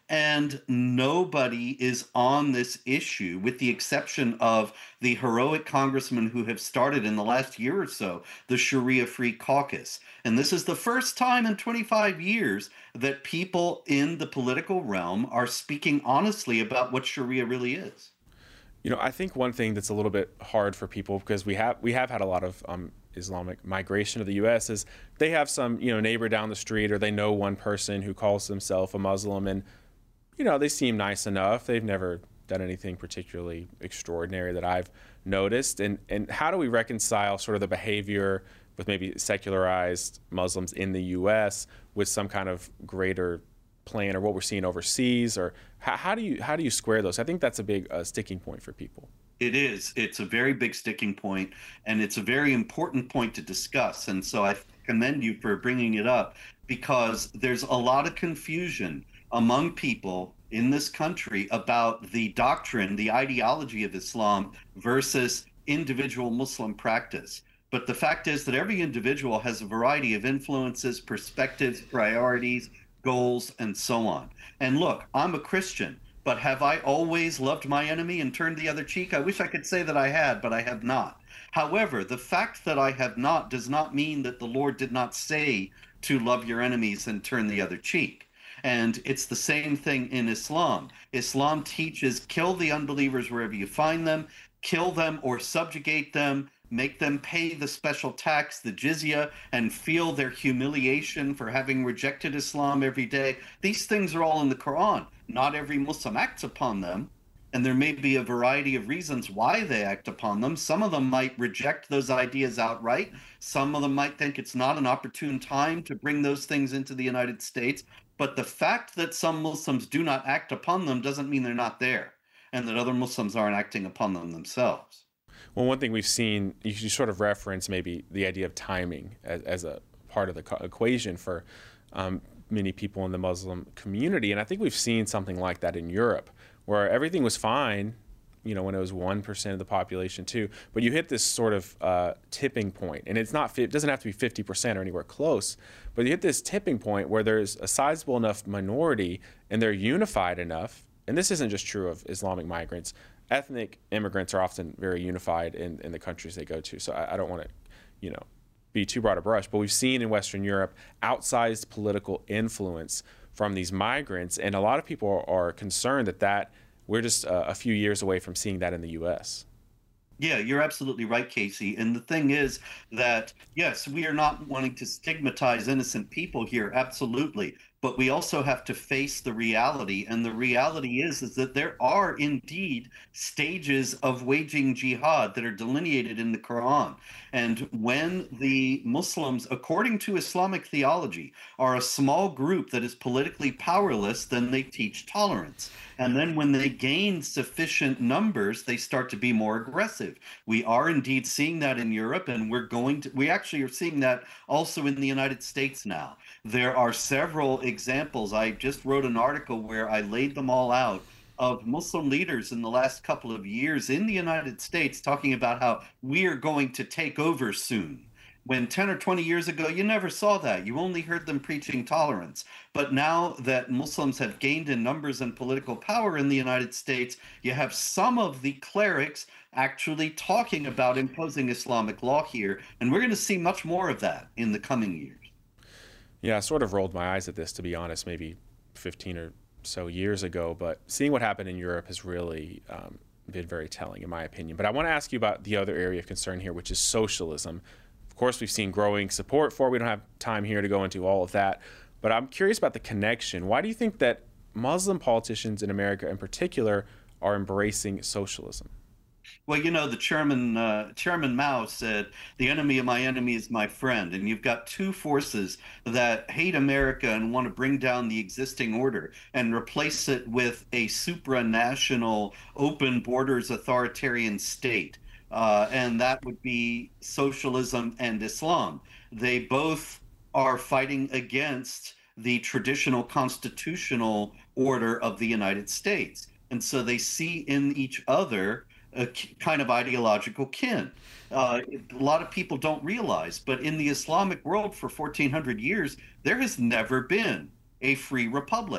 And nobody is on this issue, with the exception of the heroic congressmen who have started in the last year or so the Sharia Free Caucus. And this is the first time in twenty-five years that people in the political realm are speaking honestly about what Sharia really is. You know, I think one thing that's a little bit hard for people, because we have we have had a lot of um, Islamic migration to the U S, is they have some, you know, neighbor down the street, or they know one person who calls himself a Muslim, and you know, they seem nice enough. They've never done anything particularly extraordinary that I've noticed. And and how do we reconcile sort of the behavior with maybe secularized Muslims in the U S with some kind of greater plan, or what we're seeing overseas, or how, how do you how do you square those? I think that's a big uh, sticking point for people. It is. It's a very big sticking point, and it's a very important point to discuss. And so I commend you for bringing it up, because there's a lot of confusion among people in this country about the doctrine, the ideology of Islam versus individual Muslim practice. But the fact is that every individual has a variety of influences, perspectives, priorities, goals, and so on. And look, I'm a Christian, but have I always loved my enemy and turned the other cheek? I wish I could say that I had, but I have not. However, the fact that I have not does not mean that the Lord did not say to love your enemies and turn the other cheek. And it's the same thing in Islam. Islam teaches kill the unbelievers wherever you find them, kill them or subjugate them, make them pay the special tax, the jizya, and feel their humiliation for having rejected Islam every day. These things are all in the Quran. Not every Muslim acts upon them, and there may be a variety of reasons why they act upon them. Some of them might reject those ideas outright. Some of them might think it's not an opportune time to bring those things into the United States. But the fact that some Muslims do not act upon them doesn't mean they're not there, and that other Muslims aren't acting upon them themselves. Well, one thing we've seen, you, you sort of reference maybe the idea of timing as, as a part of the equation for um, many people in the Muslim community. And I think we've seen something like that in Europe, where everything was fine, you know, when it was one percent of the population too, but you hit this sort of uh, tipping point, and it's not, it doesn't have to be fifty percent or anywhere close, but you hit this tipping point where there's a sizable enough minority and they're unified enough. And this isn't just true of Islamic migrants. Ethnic immigrants are often very unified in, in the countries they go to. So I, I don't want to, you know, be too broad a brush, but we've seen in Western Europe outsized political influence from these migrants. And a lot of people are, are concerned that that we're just a, a few years away from seeing that in the U S. Yeah, you're absolutely right, Casey. And the thing is that, yes, we are not wanting to stigmatize innocent people here, absolutely. But we also have to face the reality. And the reality is, is that there are indeed stages of waging jihad that are delineated in the Quran. And when the Muslims, according to Islamic theology, are a small group that is politically powerless, then they teach tolerance. And then when they gain sufficient numbers, they start to be more aggressive. We are indeed seeing that in Europe, and we're going to, we actually are seeing that also in the United States now. There are several examples. I just wrote an article where I laid them all out of Muslim leaders in the last couple of years in the United States talking about how we are going to take over soon. When ten or twenty years ago, you never saw that. You only heard them preaching tolerance. But now that Muslims have gained in numbers and political power in the United States, you have some of the clerics actually talking about imposing Islamic law here. And we're going to see much more of that in the coming years. Yeah, I sort of rolled my eyes at this, to be honest, maybe fifteen or so years ago. But seeing what happened in Europe has really um, been very telling, in my opinion. But I want to ask you about the other area of concern here, which is socialism. Of course, we've seen growing support for it. We don't have time here to go into all of that. But I'm curious about the connection. Why do you think that Muslim politicians in America in particular are embracing socialism? Well, you know, the chairman, uh, Chairman Mao said, the enemy of my enemy is my friend. And you've got two forces that hate America and want to bring down the existing order and replace it with a supranational, open borders authoritarian state. Uh, and that would be socialism and Islam. They both are fighting against the traditional constitutional order of the United States. And so they see in each other a kind of ideological kin. Uh, a lot of people don't realize, but in the Islamic world for fourteen hundred years, there has never been a free republic.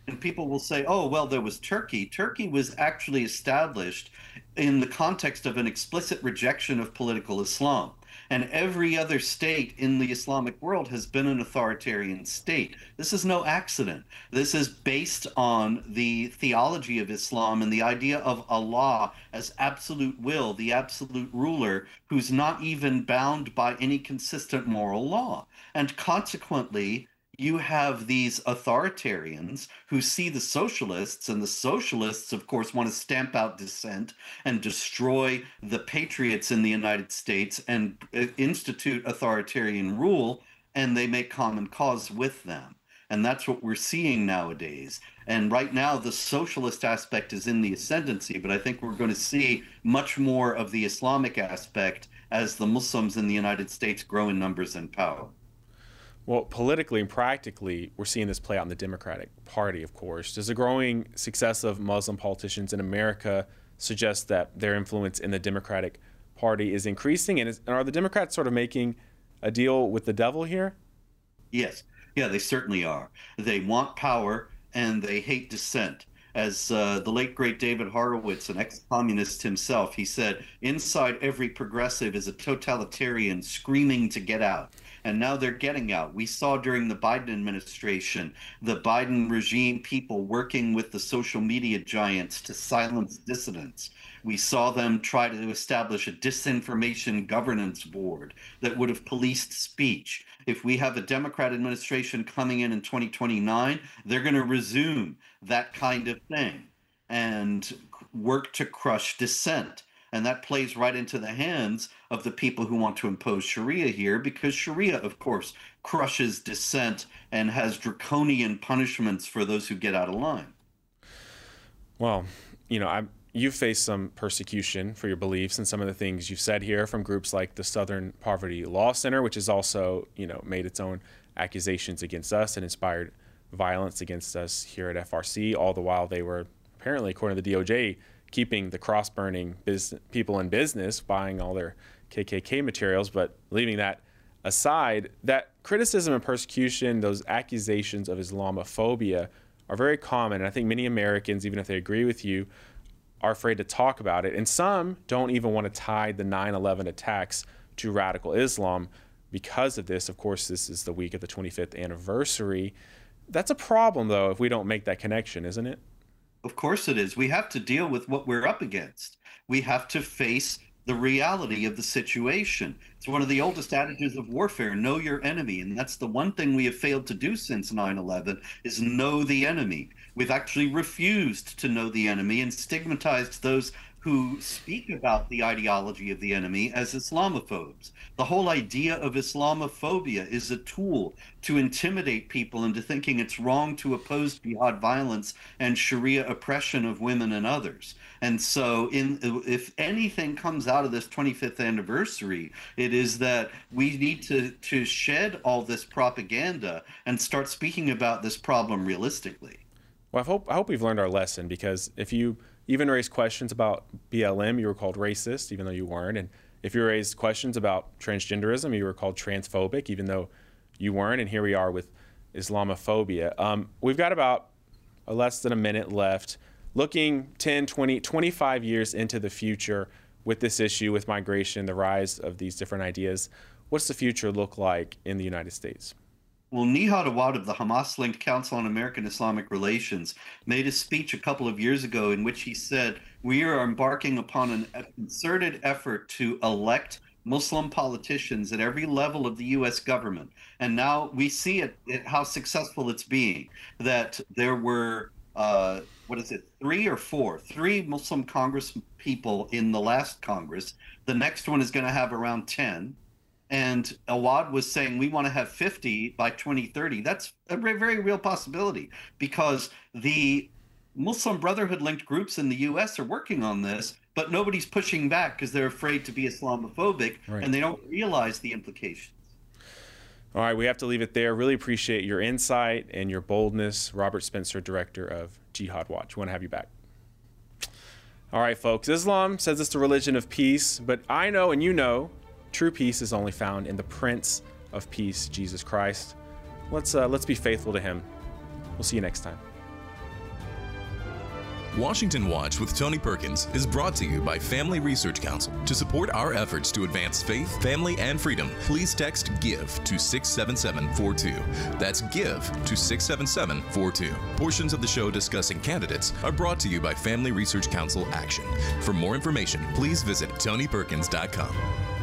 And people will say, oh, well, there was Turkey. Turkey was actually established in the context of an explicit rejection of political Islam. And every other state in the Islamic world has been an authoritarian state. This is no accident. This is based on the theology of Islam and the idea of Allah as absolute will, the absolute ruler, who's not even bound by any consistent moral law. And consequently, you have these authoritarians who see the socialists, and the socialists, of course, want to stamp out dissent and destroy the patriots in the United States and institute authoritarian rule, and they make common cause with them. And that's what we're seeing nowadays. And right now, the socialist aspect is in the ascendancy, but I think we're going to see much more of the Islamic aspect as the Muslims in the United States grow in numbers and power. Well, politically and practically, we're seeing this play out in the Democratic Party, of course. Does the growing success of Muslim politicians in America suggest that their influence in the Democratic Party is increasing? And, is, and are the Democrats sort of making a deal with the devil here? Yes. Yeah, they certainly are. They want power and they hate dissent. As uh, the late, great David Horowitz, an ex-communist himself, he said, inside every progressive is a totalitarian screaming to get out. And now they're getting out. We saw during the Biden administration, the Biden regime people working with the social media giants to silence dissidents. We saw them try to establish a disinformation governance board that would have policed speech. If we have a Democrat administration coming in in twenty twenty-nine, they're going to resume that kind of thing and work to crush dissent. And that plays right into the hands of the people who want to impose Sharia here, because Sharia, of course, crushes dissent and has draconian punishments for those who get out of line. Well, you know, I'm, you've faced some persecution for your beliefs and some of the things you've said here from groups like the Southern Poverty Law Center, which has also, you know, made its own accusations against us and inspired violence against us here at F R C, all the while they were apparently, according to the D O J, keeping the cross-burning business, people in business, buying all their K K K materials. But leaving that aside, that criticism and persecution, those accusations of Islamophobia are very common. And I think many Americans, even if they agree with you, are afraid to talk about it. And some don't even want to tie the nine eleven attacks to radical Islam because of this. Of course, this is the week of the twenty-fifth anniversary. That's a problem, though, if we don't make that connection, isn't it? Of course it is. We have to deal with what we're up against. We have to face the reality of the situation. It's one of the oldest adages of warfare, know your enemy. And that's the one thing we have failed to do since nine eleven is know the enemy. We've actually refused to know the enemy and stigmatized those who speak about the ideology of the enemy as Islamophobes. The whole idea of Islamophobia is a tool to intimidate people into thinking it's wrong to oppose jihad violence and Sharia oppression of women and others. And so in, if anything comes out of this twenty-fifth anniversary, it is that we need to, to shed all this propaganda and start speaking about this problem realistically. Well, I hope, I hope we've learned our lesson, because if you even raised questions about B L M, you were called racist, even though you weren't. And if you raised questions about transgenderism, you were called transphobic, even though you weren't. And here we are with Islamophobia. Um, we've got about a less than a minute left. Looking ten, twenty, twenty-five years into the future with this issue, with migration, the rise of these different ideas, what's the future look like in the United States? Well, Nihad Awad of the Hamas-linked Council on American Islamic Relations made a speech a couple of years ago in which he said, we are embarking upon an, a concerted effort to elect Muslim politicians at every level of the U S government. And now we see it, it how successful it's being, that there were, uh, what is it, three or four, three Muslim Congress people in the last Congress. The next one is going to have around ten. And Awad was saying we want to have fifty by twenty thirty. That's a very, very real possibility, because the Muslim Brotherhood-linked groups in the U S are working on this, but nobody's pushing back because they're afraid to be Islamophobic, right, and they don't realize the implications. All right, we have to leave it there. Really appreciate your insight and your boldness. Robert Spencer, director of Jihad Watch. We want to have you back. All right, folks. Islam says it's the religion of peace, but I know and you know true peace is only found in the Prince of Peace, Jesus Christ. Let's uh, let's be faithful to him. We'll see you next time. Washington Watch with Tony Perkins is brought to you by Family Research Council. To support our efforts to advance faith, family, and freedom, please text GIVE to six seven seven four two. That's GIVE to six seven seven four two. Portions of the show discussing candidates are brought to you by Family Research Council Action. For more information, please visit tony perkins dot com.